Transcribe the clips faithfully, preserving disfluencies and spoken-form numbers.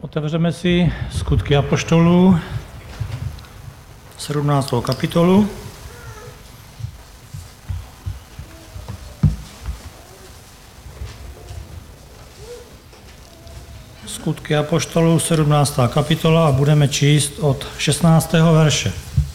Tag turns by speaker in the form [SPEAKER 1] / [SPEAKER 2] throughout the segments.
[SPEAKER 1] Otevřeme si Skutky apoštolů, sedmnáctou kapitolu. Skutky apoštolů, sedmnáctá kapitola a budeme číst od šestnáctého verše.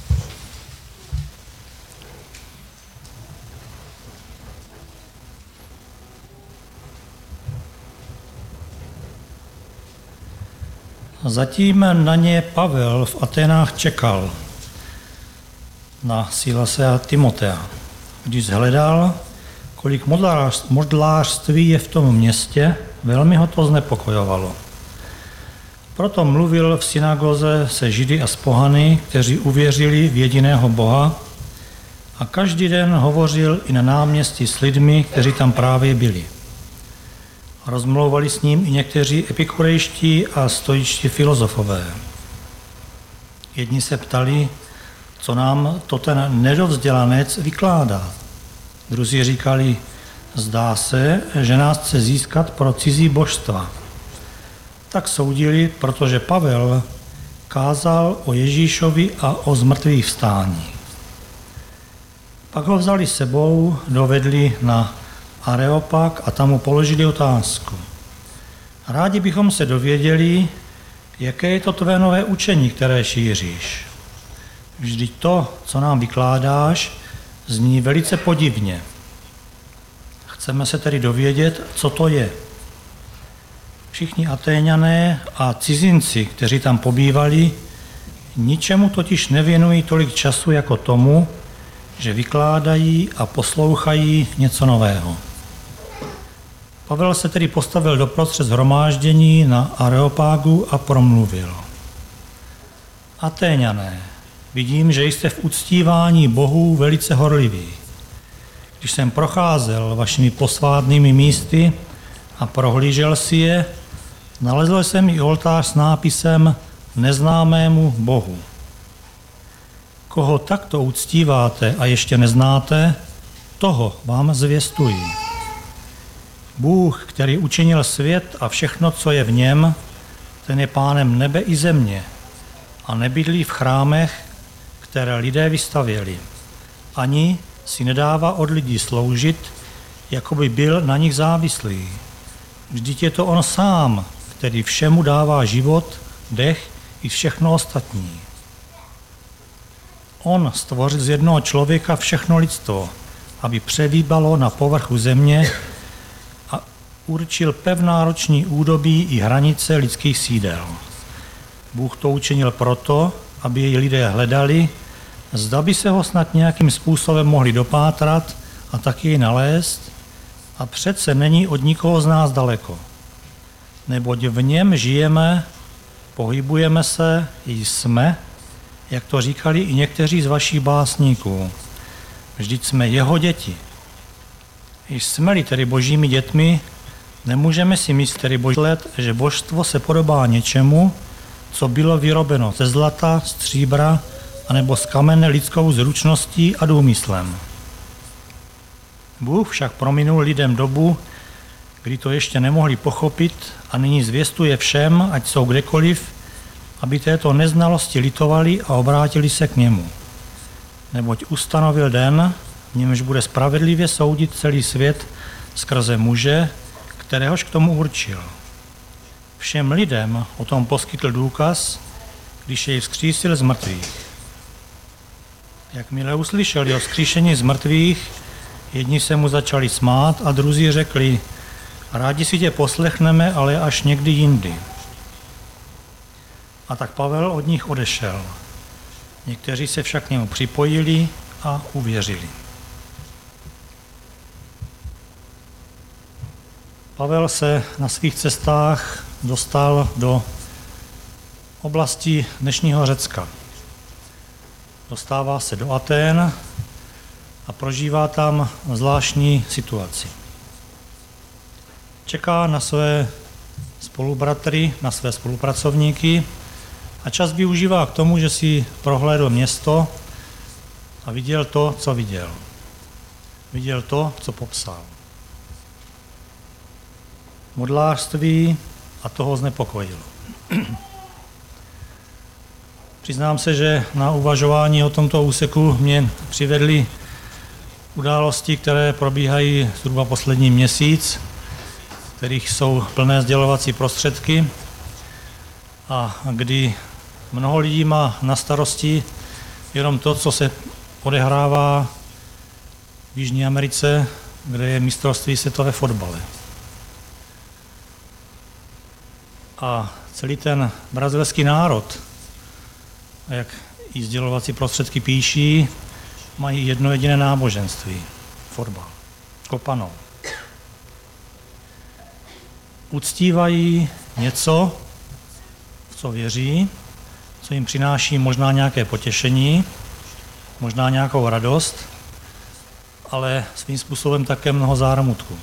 [SPEAKER 1] Zatím na ně Pavel v Aténách čekal, na Silase a Timotea. Když zhledal, kolik modlářství je v tom městě, velmi ho to znepokojovalo. Proto mluvil v synagoze se Židy a s pohany, kteří uvěřili v jediného Boha, a každý den hovořil i na náměstí s lidmi, kteří tam právě byli. Rozmlouvali s ním i někteří epikurejští a stoičtí filozofové. Jedni se ptali, co nám to ten nedovzdělanec vykládá. Druzí říkali, zdá se, že nás chce získat pro cizí božstva. Tak soudili, protože Pavel kázal o Ježíšovi a o zmrtvých vstání. Pak ho vzali sebou, dovedli na Areopag a tam mu položili otázku. Rádi bychom se dověděli, jaké je to tvé nové učení, které šíříš. Vždyť to, co nám vykládáš, zní velice podivně. Chceme se tedy dovědět, co to je. Všichni Atéňané a cizinci, kteří tam pobývali, ničemu totiž nevěnují tolik času jako tomu, že vykládají a poslouchají něco nového. Pavel se tedy postavil doprostřed shromáždění na Areopágu a promluvil. Atéňané, vidím, že jste v uctívání bohů velice horliví. Když jsem procházel vašimi posvátnými místy a prohlížel si je, nalezl jsem i oltář s nápisem Neznámému Bohu. Koho takto uctíváte a ještě neznáte, toho vám zvěstuji. Bůh, který učinil svět a všechno, co je v něm, ten je pánem nebe i země a nebydlí v chrámech, které lidé vystavěli. Ani si nedává od lidí sloužit, jako by byl na nich závislý. Vždyť je to on sám, který všemu dává život, dech i všechno ostatní. On stvořil z jednoho člověka všechno lidstvo, aby převýbalo na povrchu země a určil pevná roční údobí i hranice lidských sídel. Bůh to učinil proto, aby jej lidé hledali, zda by se ho snad nějakým způsobem mohli dopátrat a taky jej nalézt, a přece není od nikoho z nás daleko. Neboť v něm žijeme, pohybujeme se, i jsme, jak to říkali i někteří z vašich básníků. Vždyť jsme jeho děti. Když jsme-li tedy božími dětmi, nemůžeme si myslet, že božstvo se podobá něčemu, co bylo vyrobeno ze zlata, stříbra, anebo z kamene lidskou zručností a důmyslem. Bůh však prominul lidem dobu, kdy to ještě nemohli pochopit, a nyní zvěstuje všem, ať jsou kdekoliv, aby této neznalosti litovali a obrátili se k němu. Neboť ustanovil den, v němž bude spravedlivě soudit celý svět skrze muže, kteréhož k tomu určil. Všem lidem o tom poskytl důkaz, když jej vzkřísil z mrtvých. Jakmile uslyšeli o vzkříšení z mrtvých, jedni se mu začali smát a druzí řekli, rádi si tě poslechneme, ale až někdy jindy. A tak Pavel od nich odešel. Někteří se však k němu připojili a uvěřili. Pavel se na svých cestách dostal do oblasti dnešního Řecka. Dostává se do Atén a prožívá tam zvláštní situaci. Čeká na své spolubratry, na své spolupracovníky a čas využívá k tomu, že si prohlédl město a viděl to, co viděl. Viděl to, co popsal. Modlářství a toho znepokojilo. Přiznám se, že na uvažování o tomto úseku mě přivedly události, které probíhají zhruba poslední měsíc, kterých jsou plné sdělovací prostředky a kdy mnoho lidí má na starosti jenom to, co se odehrává v Jižní Americe, kde je mistrovství světa ve fotbale. A celý ten brazilský národ, jak i sdělovací prostředky píší, mají jedno jediné náboženství. Fotbal. Kopanou. Uctívají něco, v co věří, co jim přináší možná nějaké potěšení, možná nějakou radost, ale svým způsobem také mnoho zármutku.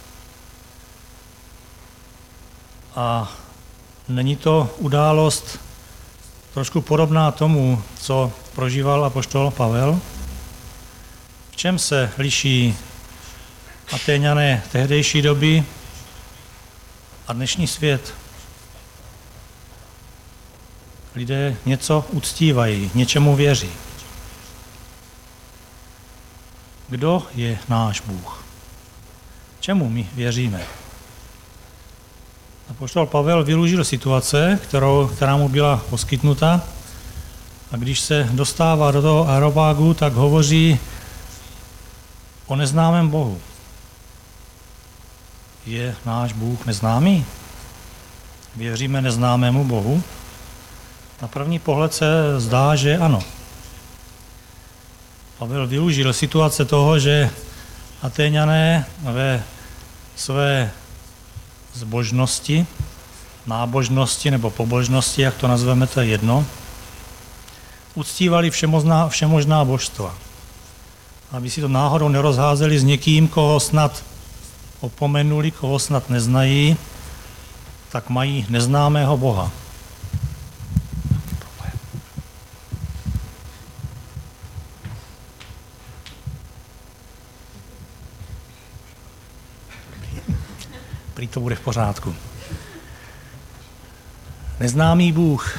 [SPEAKER 1] A není to událost trošku podobná tomu, co prožíval apoštol Pavel? V čem se liší Atéňané tehdejší doby a dnešní svět? Lidé něco uctívají, něčemu věří. Kdo je náš Bůh? Čemu my věříme? Apoštol Pavel využil situace, kterou, která mu byla poskytnuta, a když se dostává do toho aeropágu, tak hovoří o neznámém Bohu. Je náš Bůh neznámý? Věříme neznámému Bohu? Na první pohled se zdá, že ano. Pavel využil situace toho, že Atéňané ve své zbožnosti, nábožnosti nebo pobožnosti, jak to nazveme, to je jedno, uctívali všemožná, všemožná božstva. Aby si to náhodou nerozházeli s někým, koho snad opomenuli, koho snad neznají, tak mají neznámého Boha. Prý to bude v pořádku. Neznámý Bůh.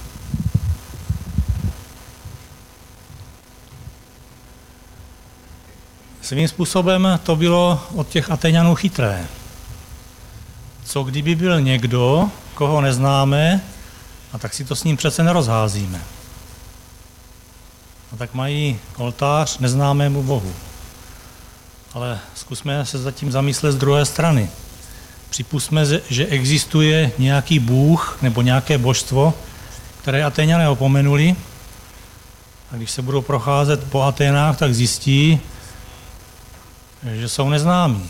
[SPEAKER 1] Svým způsobem to bylo od těch Atéňanů chytré. Co kdyby byl někdo, koho neznáme, a tak si to s ním přece nerozházíme. A tak mají oltář neznámému Bohu. Ale zkusme se zatím zamyslet z druhé strany. Připusťme, že existuje nějaký Bůh nebo nějaké božstvo, které Atéňané opomenuli, a když se budou procházet po Aténách, tak zjistí, že jsou neznámí.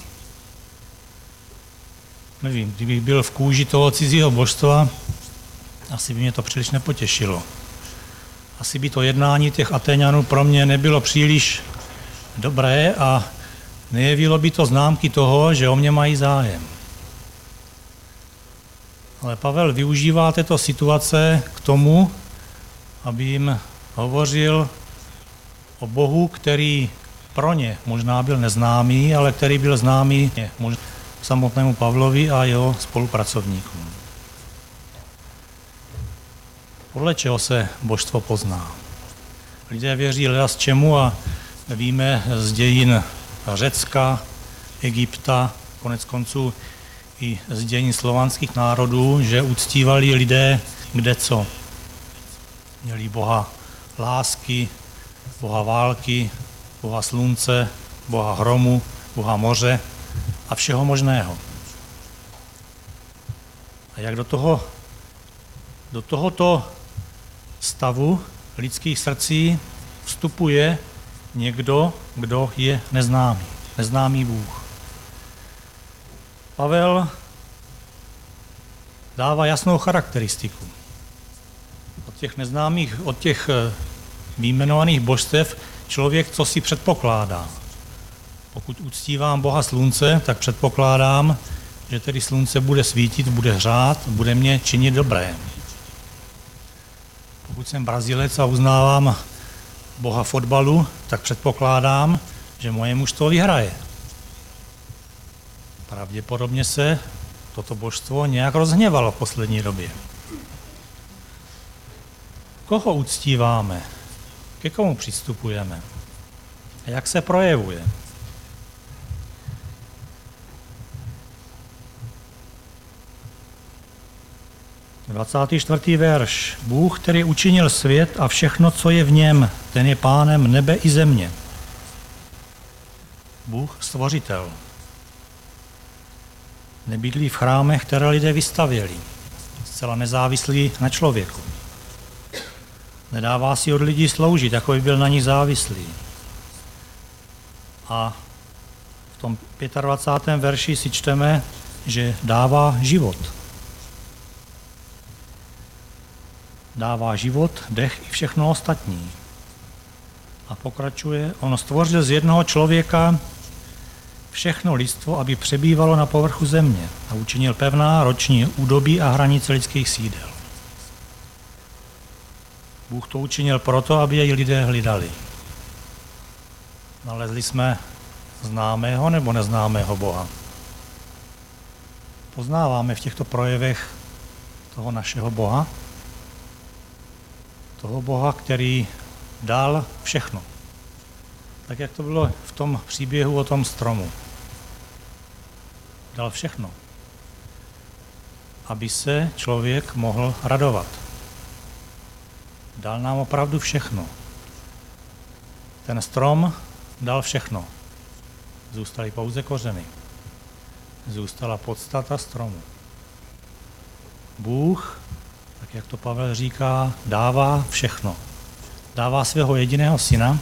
[SPEAKER 1] Nevím, kdybych byl v kůži toho cizího božstva, asi by mě to příliš nepotěšilo. Asi by to jednání těch Atéňanů pro mě nebylo příliš dobré a nejevilo by to známky toho, že o mě mají zájem. Ale Pavel využívá této situace k tomu, aby jim hovořil o Bohu, který pro ně možná byl neznámý, ale který byl známý samotnému Pavlovi a jeho spolupracovníkům. Podle čeho se božstvo pozná? Lidé věří ledas čemu a víme z dějin Řecka, Egypta, konec konců i z dějin slovanských národů, že uctívali lidé kdeco. Měli boha lásky, boha války, boha slunce, boha hromu, boha moře a všeho možného. A jak do toho, do tohoto stavu lidských srdcí vstupuje někdo, kdo je neznámý, neznámý Bůh. Pavel dává jasnou charakteristiku. Od těch neznámých, od těch vyjmenovaných božstev člověk co si předpokládá. Pokud uctívám Boha slunce, tak předpokládám, že tedy slunce bude svítit, bude hřát, bude mě činit dobré. Pokud jsem Brazilec a uznávám Boha fotbalu, tak předpokládám, že moje mužstvo vyhraje. Pravděpodobně se toto božstvo nějak rozhněvalo v poslední době. Koho uctíváme? Ke komu přistupujeme? A jak se projevuje? dvacátý čtvrtý verš. Bůh, který učinil svět a všechno, co je v něm, ten je pánem nebe i země. Bůh stvořitel. Nebydlí v chrámech, které lidé vystavěli. Zcela nezávislý na člověku. Nedává si od lidí sloužit, jako by byl na nich závislý. A v tom dvacátém pátém verši si čteme, že dává život. Dává život, dech i všechno ostatní. A pokračuje, on stvořil z jednoho člověka všechno lidstvo, aby přebývalo na povrchu země a učinil pevná roční údobí a hranice lidských sídel. Bůh to učinil proto, aby jej lidé hlídali. Nalezli jsme známého nebo neznámého Boha. Poznáváme v těchto projevech toho našeho Boha, toho Boha, který dal všechno. Tak, jak to bylo v tom příběhu o tom stromu. Dal všechno, aby se člověk mohl radovat. Dal nám opravdu všechno. Ten strom dal všechno. Zůstaly pouze kořeny. Zůstala podstata stromu. Bůh, tak jak to Pavel říká, dává všechno. Dává svého jediného syna,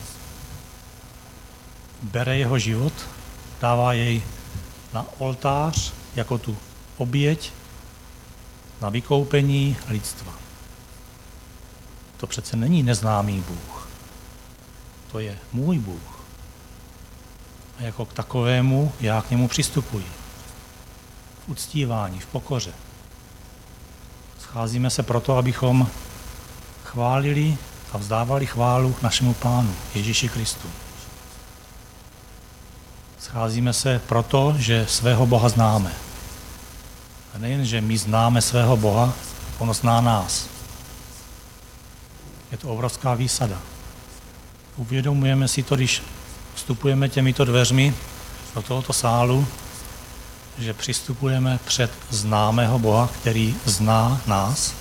[SPEAKER 1] bere jeho život, dává jej na oltář jako tu oběť na vykoupení lidstva. To přece není neznámý Bůh. To je můj Bůh. A jako k takovému já k němu přistupuji. V uctívání, v pokoře. Scházíme se proto, abychom chválili a vzdávali chválu našemu Pánu Ježíši Kristu. Scházíme se proto, že svého Boha známe. A nejen, že my známe svého Boha, on zná nás. Je to obrovská výsada. Uvědomujeme si to, když vstupujeme těmito dveřmi do tohoto sálu, že přistupujeme před známého Boha, který zná nás.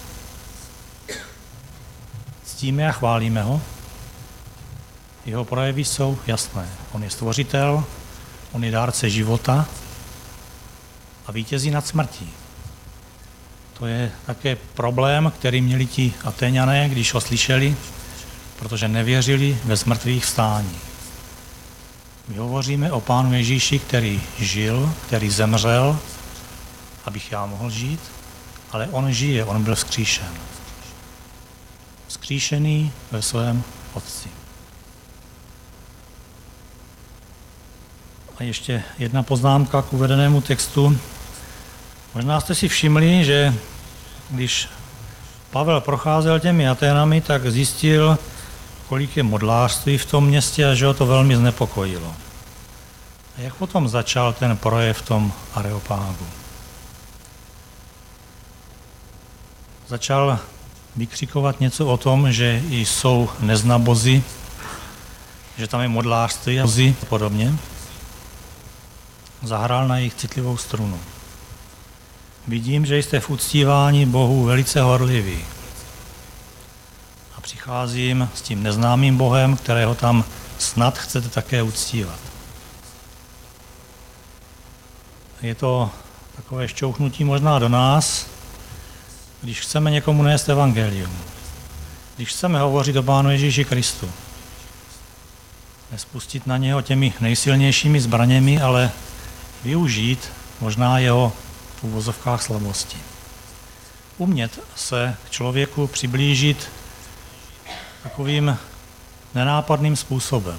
[SPEAKER 1] Ctíme a chválíme ho. Jeho projevy jsou jasné. On je stvořitel, on je dárce života a vítězí nad smrtí. To je také problém, který měli ti Atéňané, když ho slyšeli, protože nevěřili ve zmrtvých vstání. My hovoříme o Pánu Ježíši, který žil, který zemřel, abych já mohl žít, ale on žije, on byl vzkříšen. Vzkříšený ve svém Otci. A ještě jedna poznámka k uvedenému textu. Možná jste si všimli, že když Pavel procházel těmi Aténami, tak zjistil, kolik je modlářství v tom městě a že ho to velmi znepokojilo. A jak potom začal ten projev v tom Areopágu? Začal vykřikovat něco o tom, že jsou neznabozi, že tam je modlářství a podobně. Zahrál na jejich citlivou strunu. Vidím, že jste v uctívání Bohu velice horliví. A přicházím s tím neznámým Bohem, kterého tam snad chcete také uctívat. Je to takové šťouchnutí možná do nás, když chceme někomu nést evangelium. Když chceme hovořit o Pánu Ježíši Kristu. Nespustit na něho těmi nejsilnějšími zbraněmi, ale využít možná jeho v uvozovkách slabosti. Umět se k člověku přiblížit takovým nenápadným způsobem.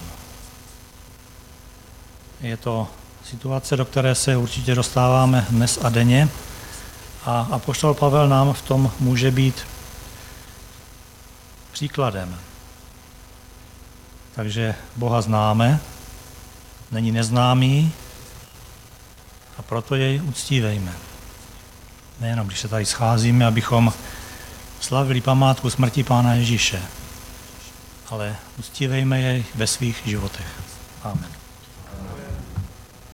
[SPEAKER 1] Je to situace, do které se určitě dostáváme dnes a denně a apoštol Pavel nám v tom může být příkladem. Takže Boha známe, není neznámý a proto jej uctívejme. Nejenom, když se tady scházíme, abychom slavili památku smrti Pána Ježíše, ale uctívejme jej ve svých životech. Amen.